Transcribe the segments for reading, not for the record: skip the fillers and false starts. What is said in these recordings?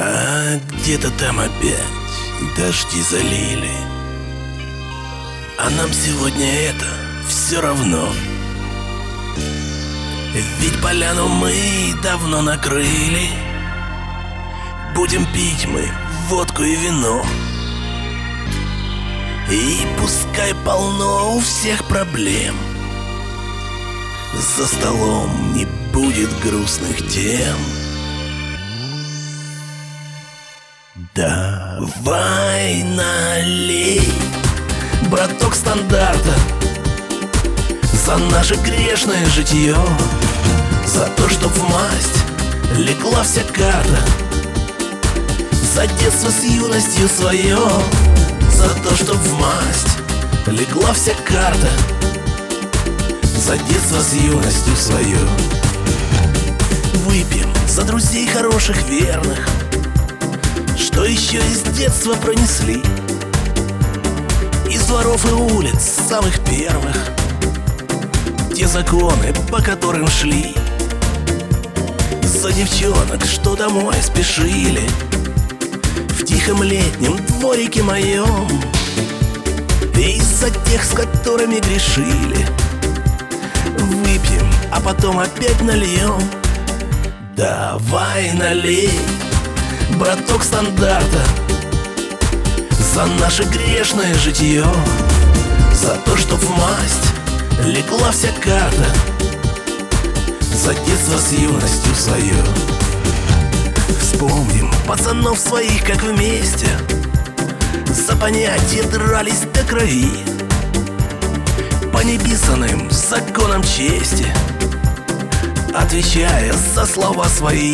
А где-то там опять дожди залили. А нам сегодня это все равно. Ведь поляну мы давно накрыли. Будем пить мы водку и вино. И пускай полно у всех проблем, за столом не будет грустных тем. Давай налей, браток, стандарта, за наше грешное житье, за то, что в масть легла вся карта, за детство с юностью свое, за то, что в масть легла вся карта, за детство с юностью свое. Выпьем за друзей хороших, верных, что еще из детства пронесли, из дворов и улиц самых первых, те законы, по которым шли, за девчонок, что домой спешили в тихом летнем дворике моем, и за тех, с которыми грешили. Выпьем, а потом опять нальем. Давай налей, браток, стандарта, за наше грешное житье, за то, что в масть легла вся карта, за детство с юностью свое. Вспомним пацанов своих, как вместе за понятие дрались до крови, по неписанным законам чести, отвечая за слова свои.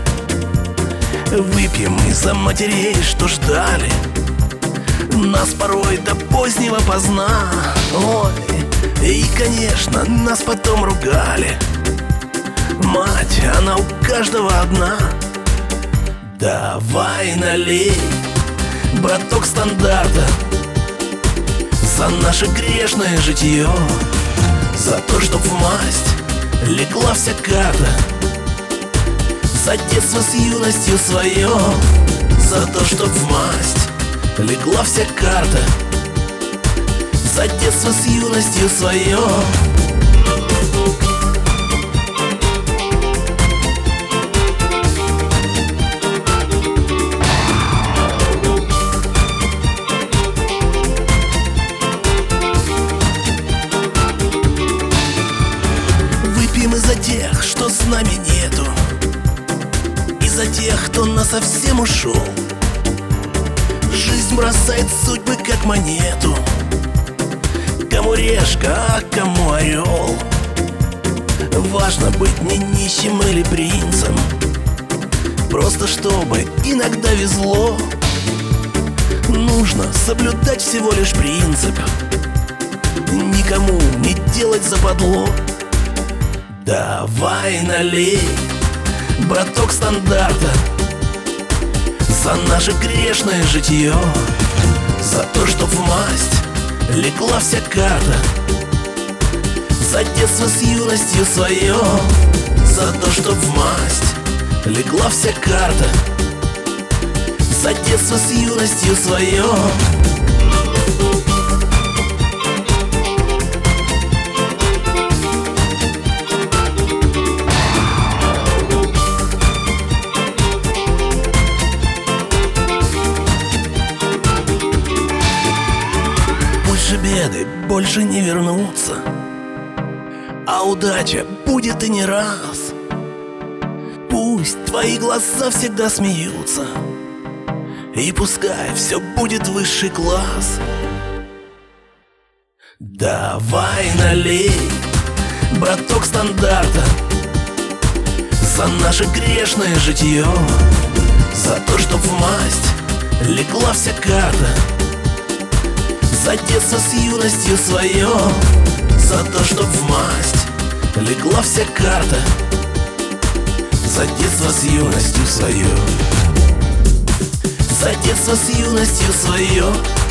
Выпьем мы за матерей, что ждали нас порой до позднего поздна. Ой, и, конечно, нас потом ругали. Мать, она у каждого одна. Давай налей, браток, стандарта, за наше грешное житье, за то, что в масть легла вся карта, за детство с юностью свое, за то, что в масть легла вся карта, за детство с юностью свое. Выпьем и за тех, что с нами нету, и за тех, кто насовсем ушел. Жизнь бросает судьбы, как монету, кому решка, а кому орел. Важно быть не нищим или принцем, просто чтобы иногда везло. Нужно соблюдать всего лишь принцип, никому не делать западло. Давай налей, браток, стандарта, за наше грешное житье, за то, что в масть легла вся карта, за детство с юностью свое, за то, что в масть легла вся карта, за детство с юностью свое. Больше беды больше не вернутся, а удача будет и не раз. Пусть твои глаза всегда смеются, и пускай все будет высший класс. Давай налей, браток, стандарта, за наше грешное житье, за то, что в масть легла вся карта, за детство с юностью свое, за то, что в масть легла вся карта, за детство с юностью свое, за детство с юностью свое.